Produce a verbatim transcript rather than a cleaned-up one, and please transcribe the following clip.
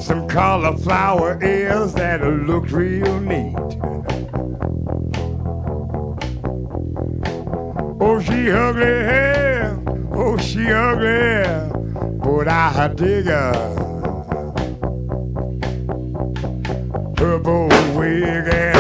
some cauliflower ears that looked real neat. Oh, she ugly, oh, she ugly, but I dig her. Purple wig and